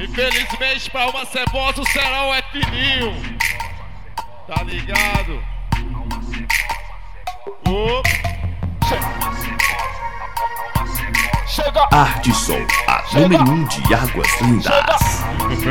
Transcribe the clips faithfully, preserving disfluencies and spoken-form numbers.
Infelizmente pra uma cebosa o serão é fininho. Tá ligado? Oh. Chega. Ardisson, a Chega. número um de Águas Lindas.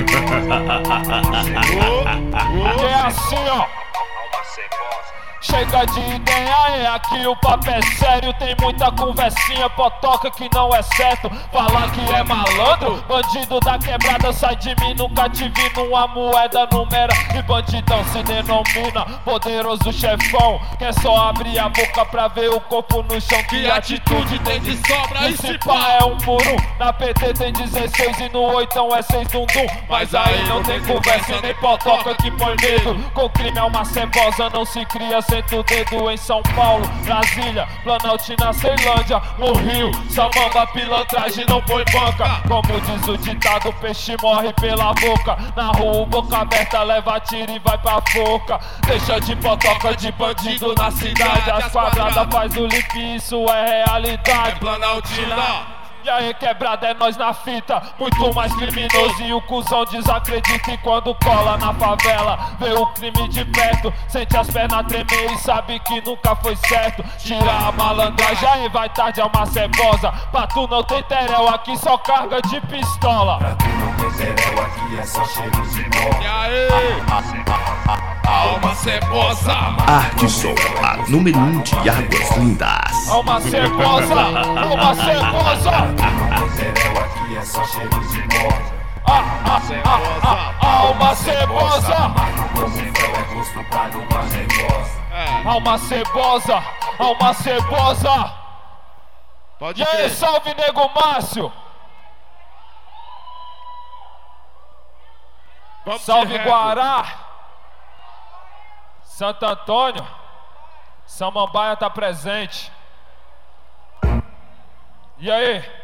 Que é assim, ó. Chega de ideia, é aqui o papo é sério. Tem muita conversinha, potoca que não é certo. Falar que é malandro, bandido da quebrada. Sai de mim, nunca te vi numa moeda numera. E bandidão se denomina poderoso chefão. Quer só abrir a boca pra ver o corpo no chão. Que atitude tem de sobra e se Esse pá pá é um por um. Na P T tem dezesseis e no oitão é seis dum dum. Mas aí não tem conversa e nem potoca que põe medo. Com crime é uma cebosa, não se cria. Senta o dedo em São Paulo, Brasília, Planaltina, Ceilândia, no Rio, Samamba, pilantragem não põe banca. Como diz o ditado, peixe morre pela boca. Na rua, boca aberta, leva tiro e vai pra foca. Deixa de potoca de bandido na cidade. As quadradas faz o limpo, isso é realidade. É Planaltina. E aí quebrada é nós na fita, muito mais criminoso. E o cuzão desacredita e quando cola na favela vê o crime de perto, sente as pernas tremer e sabe que nunca foi certo. Tira a malandragem, aí vai tarde é uma cebosa. Pra tu não tem terel, aqui só carga de pistola. Pra tu não ter terel, aqui é só cheiro de mó. E aí? Alma cebosa. Ardisson, a número um de Águas Lindas. Alma cebosa, alma cebosa. Não tem terel, aqui é só cheiro de mó. Ah, ah, ah, ah, alma cebosa. Como fel é gosto pra numa negoça. É, Alma cebosa, alma cebosa. pode E aí, crer. salve nego Márcio. Vamos de Salve rap. Guará, Santo Antônio, Samambaia tá presente. E aí?